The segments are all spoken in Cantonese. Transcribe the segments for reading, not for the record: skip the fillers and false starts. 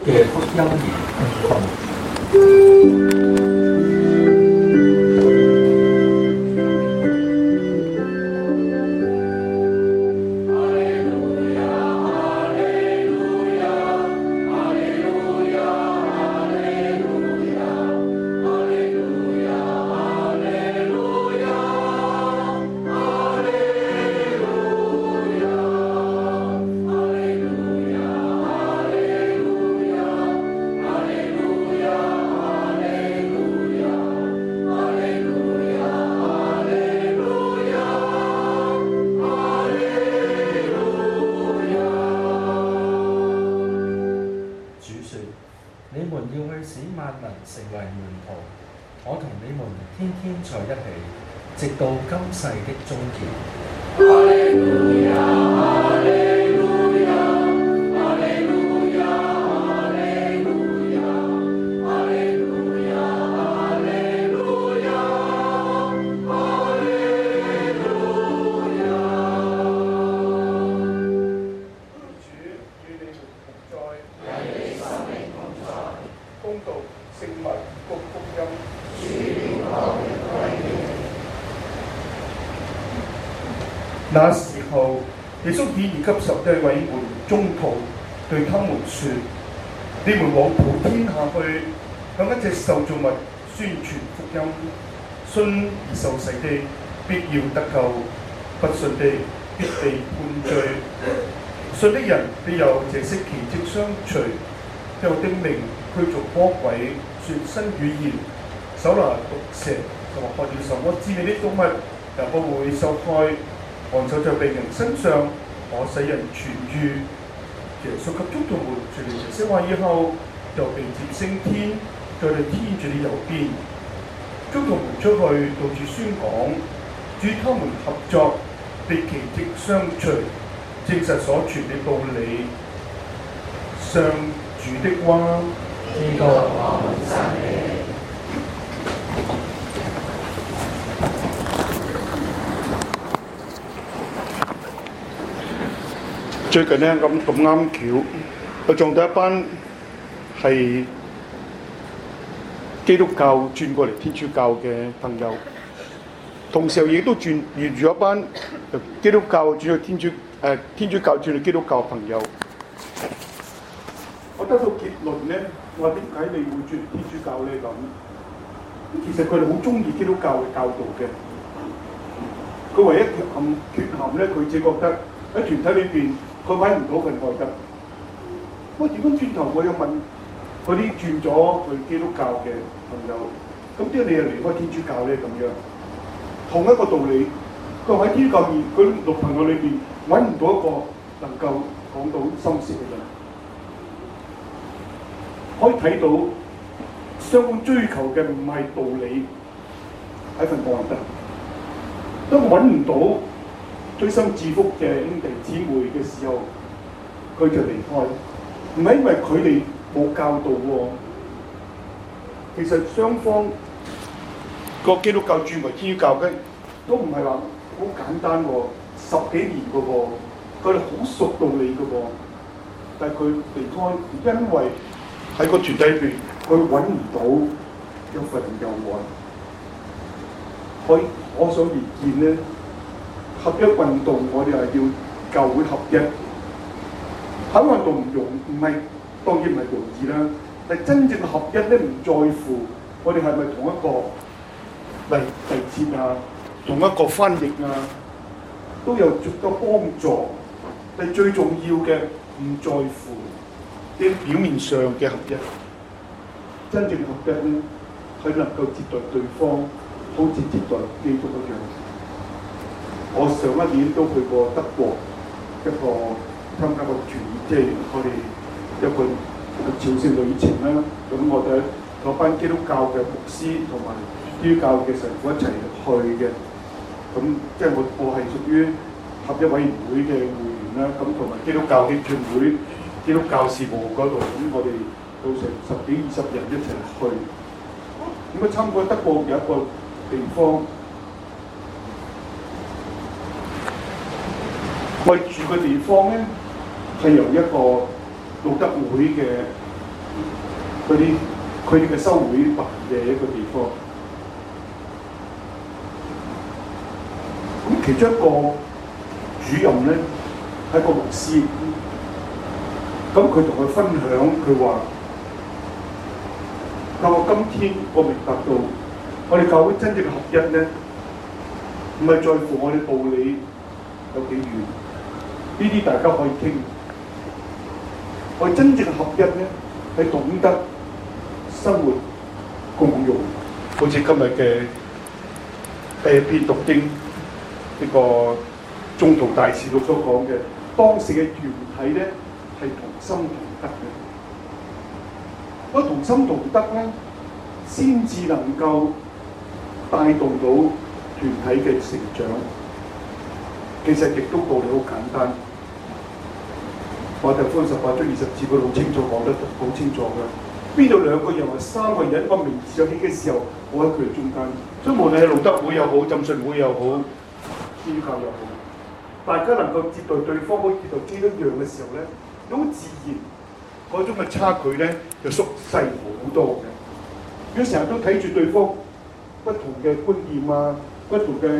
嘅福音言。成為門徒，我同你們天天在一起，直到今世的終結。哈利路亞，哈利路亞，哈利路亞，哈利路亞，哈利路亞，哈利路亞，哈利路亞。 主與你們同在，與你生命同在，恭讀聖馬爾谷福音。主你我們歸你。那時候，耶穌顯現給11位門宗徒，對他們說：你們往普天下去，向一切受造物宣傳福音。信而受洗的，必要得救；不信的，必被判罪。信的人必有這些奇蹟相隨，有的名驅逐魔鬼，說新語言，手拿毒蛇，同埋喝了什麼致命的毒物，也不會受害。按手在病人身上，可使人痊愈。耶穌給宗徒們説了這些話以後，就被接升天，在天主的右邊。宗徒們出去到處宣講，與他們合作，被奇蹟相隨，證實所傳的道理。上主的話。 呢個我們讚美你。 最近咧咁啱巧，我撞到一班係基督教轉過嚟天主教嘅朋友，同時亦都遇住一班基督教轉去天主教轉去基督教朋友。我得到結論咧，我話點解你會轉天主教咧咁？其實佢哋好中意基督教嘅教導嘅。佢唯一缺陷咧，佢只覺得喺團體裏邊。佢揾唔到份愛德。我點解轉頭我又問嗰啲轉咗去基督教嘅朋友，咁點解你又離開天主教咧？咁樣同一個道理，佢喺天主教面，佢六朋友裏邊揾唔到一個能夠講到心事嘅人，可以睇到雙方追求嘅唔係道理，係份愛德。當揾唔到追心致福嘅兄弟姊妹嘅時候，佢就離開，唔係因為佢哋冇教導喎。其實雙方個基督教轉為天主教嘅，都唔係話好簡單喎，10幾年嘅喎，佢哋好熟道理嘅喎。但係佢離開，因為喺個團體裏邊，佢揾唔到一份友愛。可想而知咧。合一運動，我哋係要教會合一。合一運動唔係當然唔係容易啦，但係真正合一咧，唔在乎我哋係咪同一個嚟節啊，同一個翻譯啊，都有足夠幫助。但係最重要嘅唔在乎啲表面上嘅合一，真正合一咧係能夠接待對方，好似接待基督一樣。我上一年都去過德國一個參加個團，即係我哋一個朝聖旅程啦。咁我哋嗰班基督教嘅牧師同埋基督教嘅神父一齊去嘅。咁即係我係屬於合一委員會嘅會員啦。咁同埋基督教協進會、基督教事務嗰度，咁我哋到成10幾20人一齊去。咁啊參觀德國有一個地方。我住嘅地方咧，係由一個路德會嘅佢哋嘅修會辦嘅一個地方。咁其中一個主任咧係一個牧師，咁佢同佢分享，佢話：今天我明白到，我哋教會真正嘅合一咧，唔係在乎我哋道理有幾遠，呢啲大家可以傾。我哋真正嘅合一咧，係懂得生活共用，好似今日嘅第一篇讀經呢個宗徒大事錄所講嘅，當時嘅團體咧係同心同德嘅。嗰同心同德咧，先至能夠帶動到團體嘅成長。其實亦都道理好簡單。馬太福音18章20節嗰度清楚講得好清楚嘅。邊度兩個人或三個人個名字上起嘅時候，我喺佢哋中間。所以無論係路德會又好、浸信會又好、天教又好，大家能夠接待對方，可以接待基督一樣嘅時候咧，好自然嗰種嘅差距咧就縮細好多嘅。如果成日都睇住對方不同嘅觀念啊、不同嘅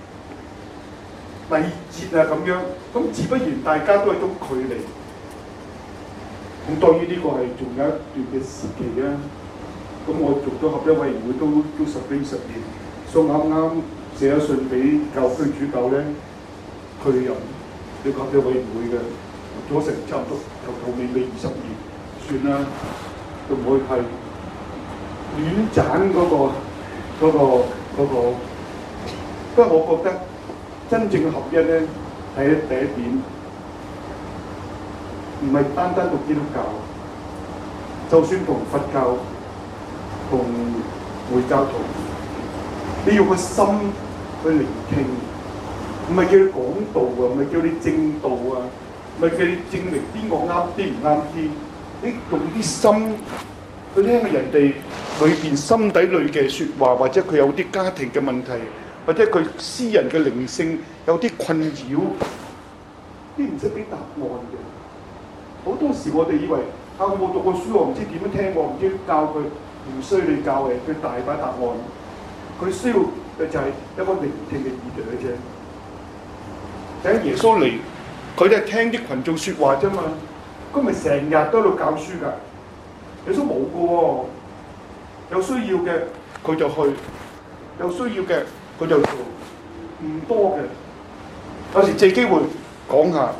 禮節啊咁樣，咁自不然大家都係種距離。咁當然呢個係仲有一段嘅時期啊。咁我做咗合一委員會都10幾20年，所以啱啱寫咗信俾教區主教咧，佢入呢個合一委員會嘅，做咗成差唔多頭尾20年，算啦，都唔可以太亂斬嗰個。不過我覺得真正嘅合一咧，係第一點，唔係單單讀基督教，就算同佛教、同回教徒，你要個心去聆聽，唔係叫你講道啊，唔係叫你正道啊，唔係叫你證明邊個啱啲唔啱啲，你用啲心去聽下人哋裏邊心底裏嘅説話，或者佢有啲家庭嘅問題，或者佢私人嘅靈性有啲困擾，啲唔識俾答案嘅。好多時我哋以為我冇讀過書，我唔知點樣聽，我唔知教佢，唔需要你教嘅，佢大把答案。佢需要嘅就係一個聆聽嘅耳朵嘅啫。等耶穌嚟，佢都係聽啲群眾説話啫嘛。佢咪成日都喺度教書㗎。耶穌冇㗎喎，有需要嘅佢就去，有需要嘅佢就做，唔多嘅。有時借機會講下。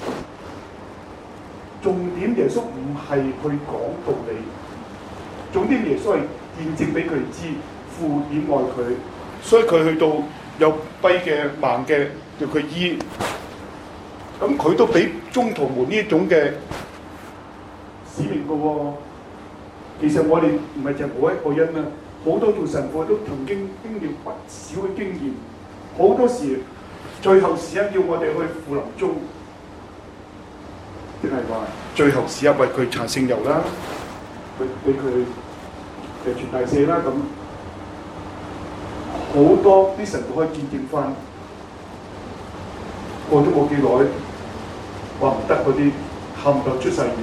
重點耶穌唔係去講道理，重點耶穌係見證俾佢哋知父點愛佢，所以佢去到有跛嘅盲嘅叫佢醫，咁佢都俾宗徒們呢一種嘅使命嘅喎。其實我哋唔係就係我一個人啊，好多做神父都曾經經歷不少嘅經驗，好多時最後時刻要我哋去扶臨終。即係話最後時刻為佢搽聖油啦，俾佢傳大赦啦咁，好多啲神父可以見證翻。過咗冇幾耐，話唔得嗰啲喊到出晒院。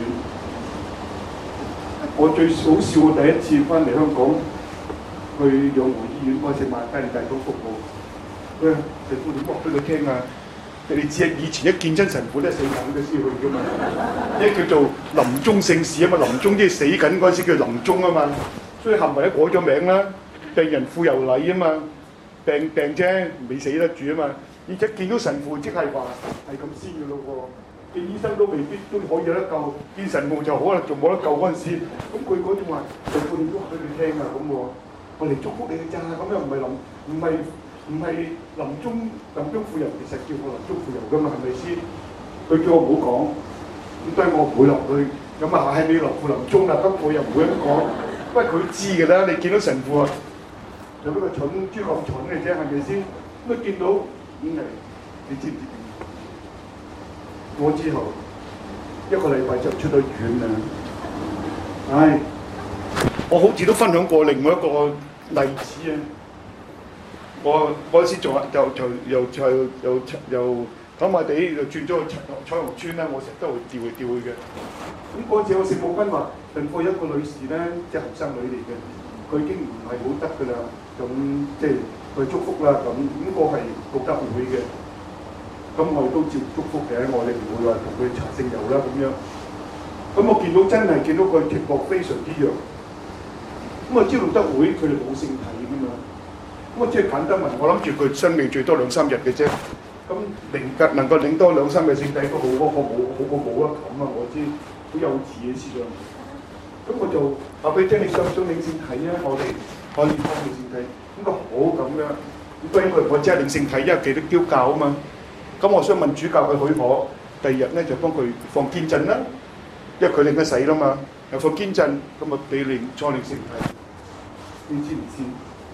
我最好笑嘅第一次翻嚟香港，去養和醫院嗰陣買家庭大堂服務，神父點話俾佢聽啊？你知啊，以前一見真神父都係死緊嘅先去㗎嘛，一叫做臨終聖事啊嘛，臨終即係死緊嗰陣時叫臨終啊嘛，所以後來都改咗名啦，病人傅油禮啊嘛，病啫，未死得住啊嘛，而且見到神父即係話係咁先嘅咯喎，見醫生都未必都可以有得救，見神父就可能仲冇得救嗰陣時，咁佢嗰種話神父點都話俾佢聽啊咁喎，我嚟祝福你嘅咋，咁又唔係臨終傅油，其實叫我臨終傅油㗎嘛，係咪先？佢叫我唔好講，咁當然我唔會落去。咁啊，係你落傅臨終啦，咁我又唔會咁講。不過佢知㗎啦，你見到神父啊，有邊個蠢豬咁蠢嘅啫，係咪先？咁啊見到你知唔知點？我之後1個禮拜就出咗院啦。唉，我好似都分享過另外一個例子啊。我嗰時又跑馬地就轉咗去彩虹村啦，我成日都會調嚟調去嘅。咁嗰次我聖母軍話孕過一個女士咧，即係後生女嚟嘅，佢已經唔係好得㗎啦，咁即係去祝福啦咁。咁個係道德會嘅，咁我哋都照祝福嘅，我哋唔會話同佢查聖油啦咁樣。咁我見到真係見到佢情況非常之弱。咁我知道德會佢哋冇聖體㗎嘛，咁我即係簡單問，我諗住佢生命最多2-3日嘅啫。咁能夠領多2-3個聖體都好過冇啊咁啊！我知好幼稚嘅思想。咁我就話俾你聽，你想唔想領聖體啊？我哋可以幫你聖體。咁佢好咁樣。咁當然我只係領聖體，因為基督教教啊嘛。咁我想問主教嘅許可，第二日咧就幫佢放堅振啦，因為佢領得洗啦嘛，又放堅振，咁啊俾你再領聖體。你知唔知？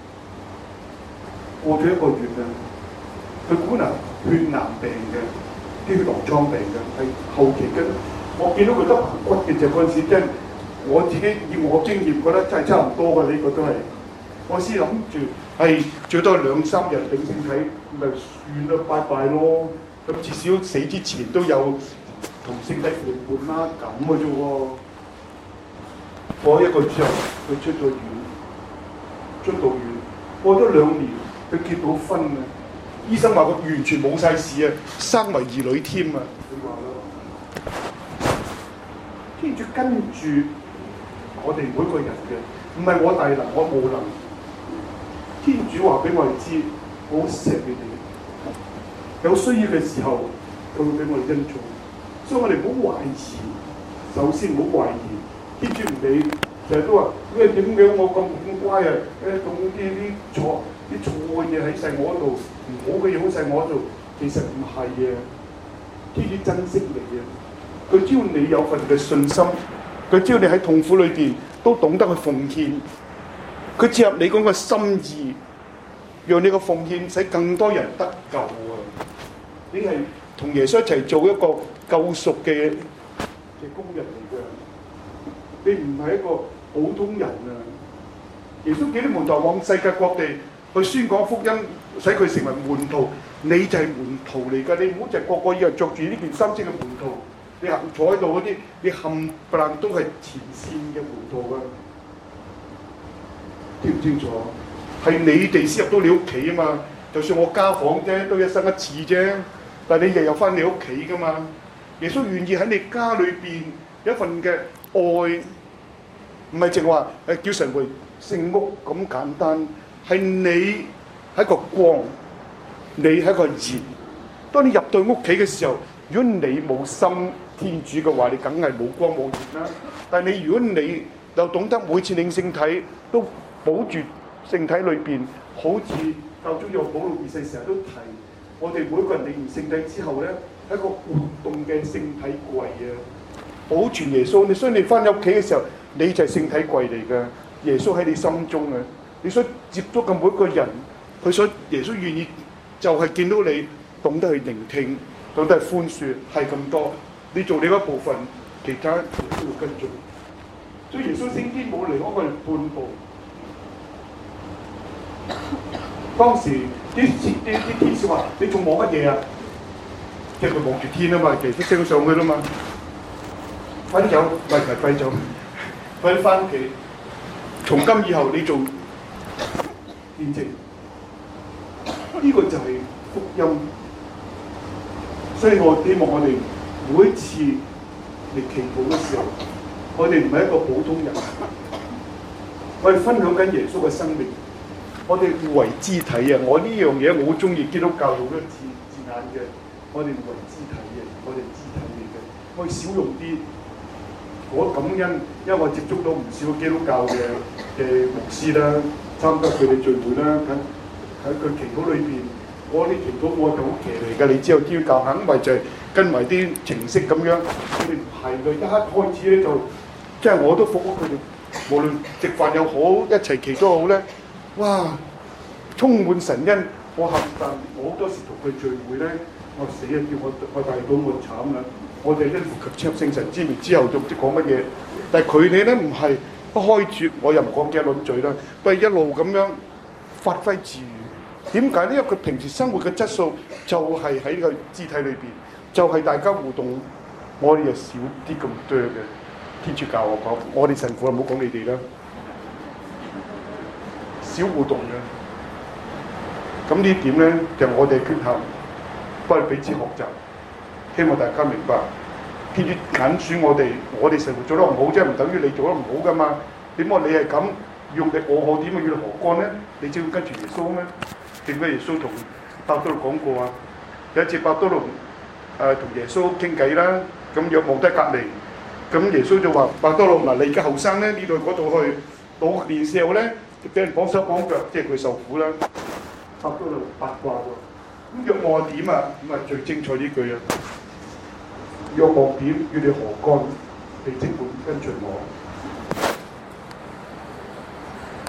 過咗1個月啦，佢本來血癌病嘅，啲血囊瘡病嘅，係後期嘅。我見到佢得棚骨嘅就嗰陣時，真係我自己以我經驗覺得真係差唔多嘅，呢個都係。我先諗住係最多2-3日領聖體，咪算啦，拜拜咯。咁至少死之前都有同聖體陪伴啦，咁嘅啫喎。過1個月之後，佢出咗院，出到院，過咗2年，佢結到婚啊！醫生話佢完全冇晒事啊，生為兒女添啊！佢話咯，天主跟住我哋每個人嘅，唔係我大能，我無能。天主話俾我哋知，我好錫你哋，有需要嘅時候，佢會俾我哋恩寵。所以我哋唔好懷疑，首先唔好懷疑，天主唔理，成日都話咩點解我咁乖啊？總啲錯嘅嘢喺晒我度，唔好嘅嘢喺晒我度，其實唔係嘅。天主珍惜你嘅，佢只要你有份嘅信心，佢只要你喺痛苦裏邊都懂得去奉獻，佢切合你嗰個心意，讓你個奉獻使更多人得救啊！你係同耶穌一齊做一個救贖嘅工人嚟嘅，你唔係一個普通人啊！耶穌叫啲門徒往世界各地去宣講福音，使佢成為門徒，你就係門徒嚟㗎。你唔好就係個個以為着住呢件衫先嘅門徒，你行坐喺度嗰啲，你冚唪唥都係前線嘅門徒㗎。聽唔清楚？係你哋先入到你屋企啊嘛！就算我家訪啫，都一生一次啫。但係你日日翻你屋企㗎嘛？耶穌願意喺你家裏邊有一份嘅愛，唔係淨話叫神回聖屋咁簡單。係你係個光，你係個熱。當你入到屋企嘅時候，如果你冇心天主嘅話，你梗係冇光冇熱啦。但係如果你又懂得每次領聖體都保住聖體裏邊，好似教宗若保祿2世成日都提，我哋每個人領完聖體之後咧，係一個活動嘅聖體櫃啊，保存耶穌。所以你翻入屋企嘅時候，你就係聖體櫃嚟嘅，耶穌喺你心中啊！你所接觸嘅每一個人，佢所耶穌願意就係見到你懂得去聆聽，懂得去寬恕，係咁多。你做你嗰部分，其他耶穌會跟進。所以耶穌升天冇離開我哋半步。當時啲天使話：你仲望乜嘢啊？即係佢望住天啊嘛，其實升上去啦嘛。快啲走，快走，快啲翻屋企。從今以後，你做見證，呢個就係福音。所以我希望我哋每一次嚟祈禱嘅時候，我哋唔係一個普通人，我哋分享緊耶穌嘅生命，我哋互為肢體啊！我呢樣嘢我好中意基督教用嗰個字眼嘅，我哋互為肢體嘅，我哋肢體嚟嘅，我哋少用啲。我感恩，因為我接觸到唔少基督教嘅牧師啦，參加佢哋聚會啦，喺佢祈禱裏邊，我啲祈禱我就好騎嚟㗎。你知道基督教肯咪就係跟埋啲程式咁樣，佢哋唔係㗎。一開始咧就，即係我都服咗佢哋，無論食飯又好，一齊祈都好咧，哇，充滿神恩。我冚唪唥，我好多時同佢聚會咧，我死啊！叫我大佬我慘啦〜我哋因父及子聖神之名之後就唔知講乜嘢，但係佢哋咧唔係一開住，我又唔講幾輪嘴啦，不過一路咁樣發揮自如， 點解呢？因為佢平時生活嘅質素就係喺呢個肢體裏邊，就係、大家互動。我哋就少啲咁多嘅。天主教我講，我哋神父唔好講你哋啦，少互動嘅。咁呢點咧就係我哋嘅缺陷，不如彼此學習。希望大家明白，天主揀選我哋神父做得唔好啫，唔等於你做得唔好噶嘛。點解你係咁用力我點解要何幹咧？你只要跟住耶穌咩？點解耶穌同伯多祿講過啊？有一次伯多祿同耶穌傾偈啦，咁若望低隔離，咁耶穌就話：伯多祿嗱，你而家後生咧，呢度嗰度去，老年時候咧，俾人綁手綁腳，即係佢受苦啦。伯多祿八卦喎，咁若望點啊？咁啊最精彩呢句啊！若望點？要你何幹？你即管跟隨我。